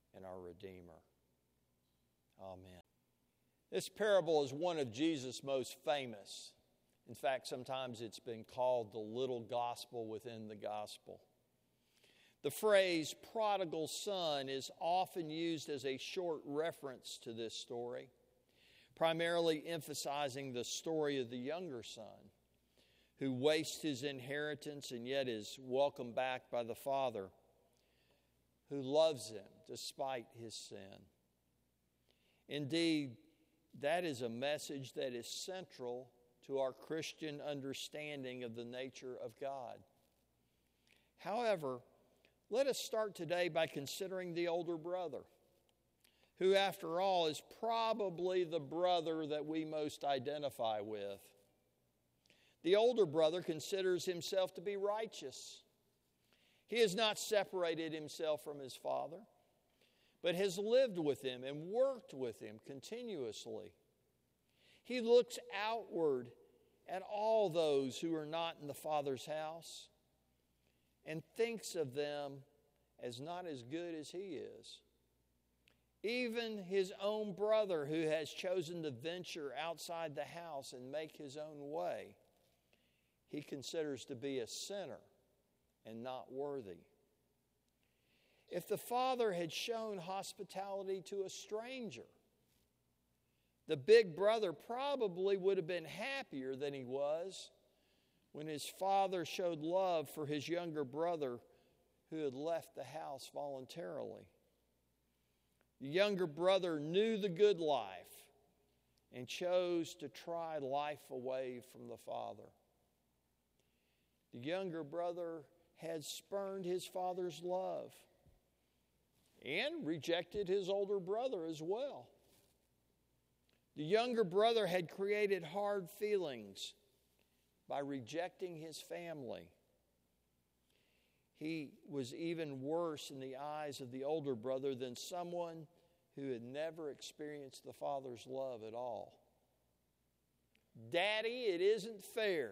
and our Redeemer. Amen. This parable is one of Jesus' most famous. In fact, sometimes it's been called the little gospel within the gospel. The phrase prodigal son is often used as a short reference to this story, primarily emphasizing the story of the younger son who wastes his inheritance and yet is welcomed back by the father who loves him despite his sin. Indeed, that is a message that is central to our Christian understanding of the nature of God. However, let us start today by considering the older brother, who, after all, is probably the brother that we most identify with. The older brother considers himself to be righteous. He has not separated himself from his father, but has lived with him and worked with him continuously. He looks outward at all those who are not in the Father's house and thinks of them as not as good as he is. Even his own brother who has chosen to venture outside the house and make his own way, he considers to be a sinner and not worthy. If the father had shown hospitality to a stranger, the big brother probably would have been happier than he was when his father showed love for his younger brother who had left the house voluntarily. The younger brother knew the good life and chose to try life away from the father. The younger brother had spurned his father's love and rejected his older brother as well. The younger brother had created hard feelings by rejecting his family. He was even worse in the eyes of the older brother than someone who had never experienced the father's love at all. Daddy, it isn't fair.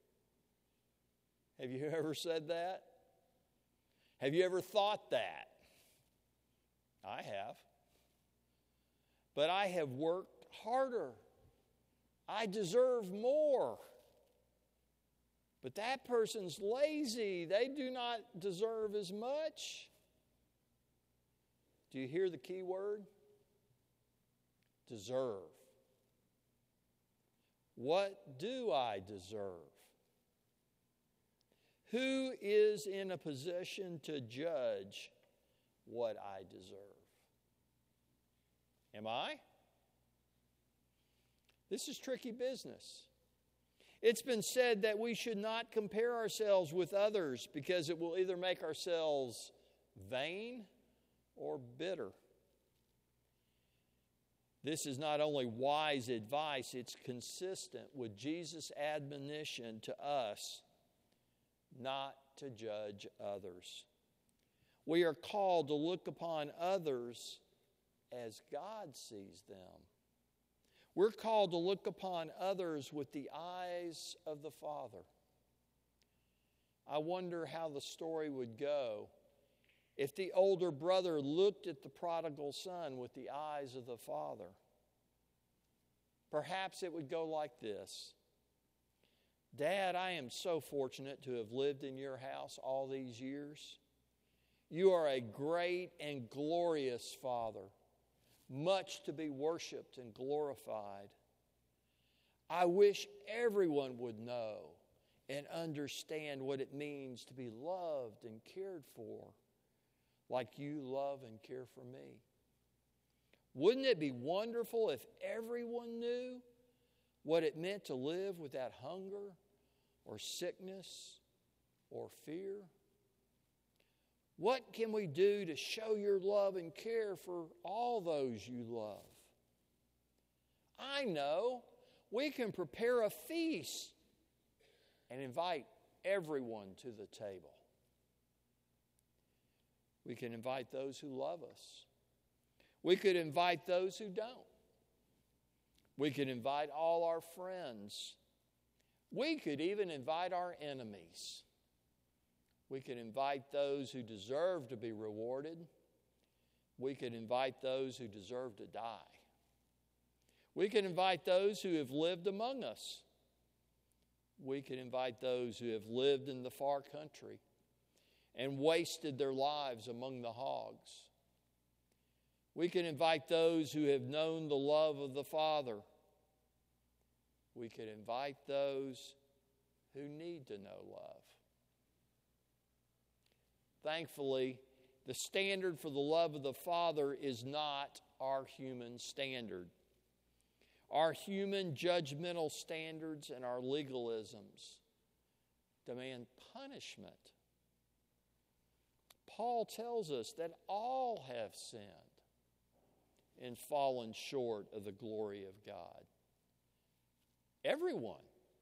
Have you ever said that? Have you ever thought that? I have. But I have worked harder. I deserve more. But that person's lazy. They do not deserve as much. Do you hear the key word? Deserve. What do I deserve? Who is in a position to judge what I deserve? Am I? This is tricky business. It's been said that we should not compare ourselves with others because it will either make ourselves vain or bitter. This is not only wise advice, it's consistent with Jesus' admonition to us not to judge others. We are called to look upon others as God sees them. We're called to look upon others with the eyes of the Father. I wonder how the story would go if the older brother looked at the prodigal son with the eyes of the Father. Perhaps it would go like this. Dad, I am so fortunate to have lived in your house all these years. You are a great and glorious Father, much to be worshiped and glorified. I wish everyone would know and understand what it means to be loved and cared for, like you love and care for me. Wouldn't it be wonderful if everyone knew what it meant to live without hunger or sickness or fear? What can we do to show your love and care for all those you love? I know we can prepare a feast and invite everyone to the table. We can invite those who love us. We could invite those who don't. We could invite all our friends. We could even invite our enemies. We could invite those who deserve to be rewarded, We could invite those who deserve to die. We could invite those who have lived among us. We could invite those who have lived in the far country and wasted their lives among the hogs. We could invite those who have known the love of the Father. We could invite those who need to know love. Thankfully, the standard for the love of the Father is not our human standard. Our human judgmental standards and our legalisms demand punishment. Paul tells us that all have sinned and fallen short of the glory of God. Everyone.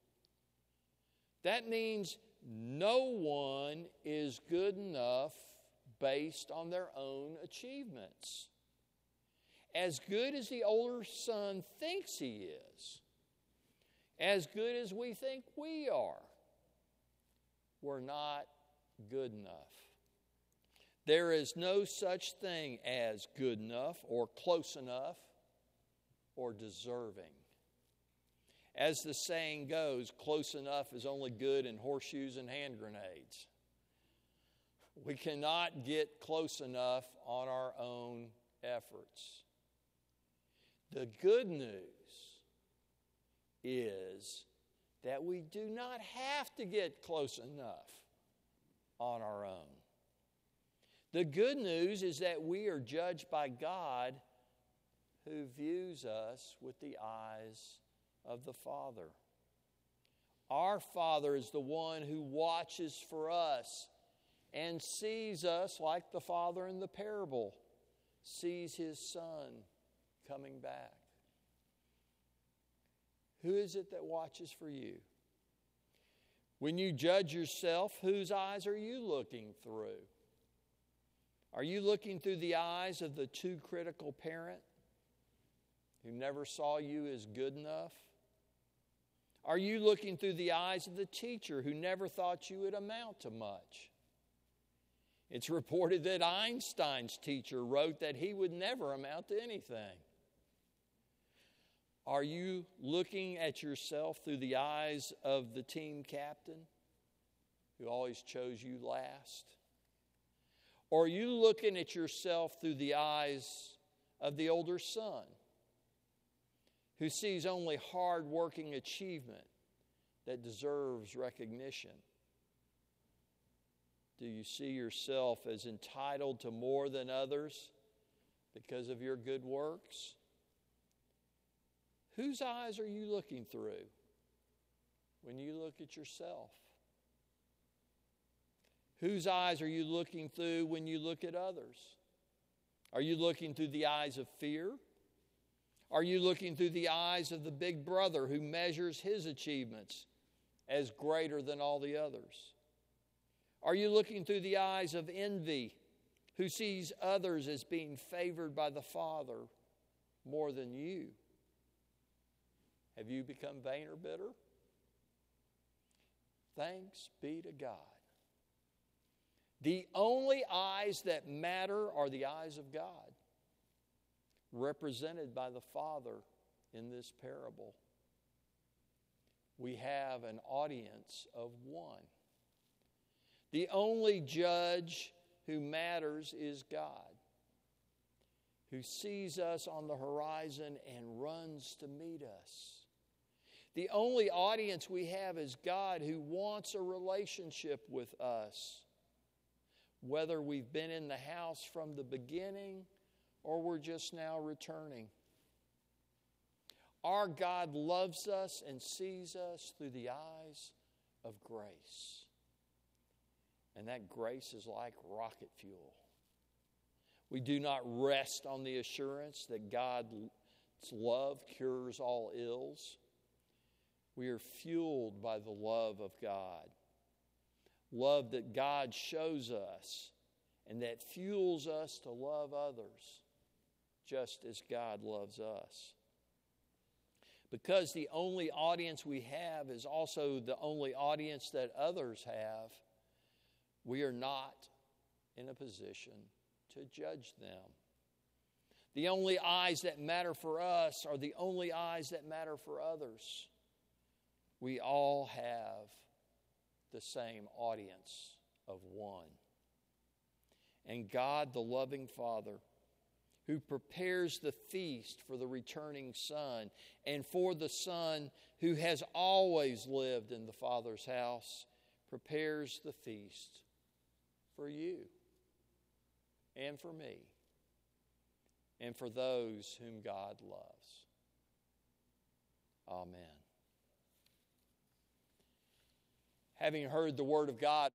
That means no one is good enough based on their own achievements. As good as the older son thinks he is, as good as we think we are, we're not good enough. There is no such thing as good enough or close enough or deserving. As the saying goes, close enough is only good in horseshoes and hand grenades. We cannot get close enough on our own efforts. The good news is that we do not have to get close enough on our own. The good news is that we are judged by God, who views us with the eyes of the Father. Our Father is the one who watches for us and sees us like the father in the parable sees his son coming back. Who is it that watches for you? When you judge yourself, whose eyes are you looking through? Are you looking through the eyes of the too critical parent who never saw you as good enough? Are you looking through the eyes of the teacher who never thought you would amount to much? It's reported that Einstein's teacher wrote that he would never amount to anything. Are you looking at yourself through the eyes of the team captain who always chose you last? Or are you looking at yourself through the eyes of the older son who sees only hard-working achievement that deserves recognition? Do you see yourself as entitled to more than others because of your good works? Whose eyes are you looking through when you look at yourself? Whose eyes are you looking through when you look at others? Are you looking through the eyes of fear? Are you looking through the eyes of the big brother who measures his achievements as greater than all the others? Are you looking through the eyes of envy, who sees others as being favored by the Father more than you? Have you become vain or bitter? Thanks be to God. The only eyes that matter are the eyes of God, represented by the Father in this parable. We have an audience of one. The only judge who matters is God, who sees us on the horizon and runs to meet us. The only audience we have is God, who wants a relationship with us, whether we've been in the house from the beginning or we're just now returning. Our God loves us and sees us through the eyes of grace. And that grace is like rocket fuel. We do not rest on the assurance that God's love cures all ills. We are fueled by the love of God. Love that God shows us and that fuels us to love others just as God loves us. Because the only audience we have is also the only audience that others have, we are not in a position to judge them. The only eyes that matter for us are the only eyes that matter for others. We all have the same audience of one. And God, the loving Father, who prepares the feast for the returning Son, and for the Son who has always lived in the Father's house, prepares the feast for you and for me and for those whom God loves. Amen. Having heard the word of God,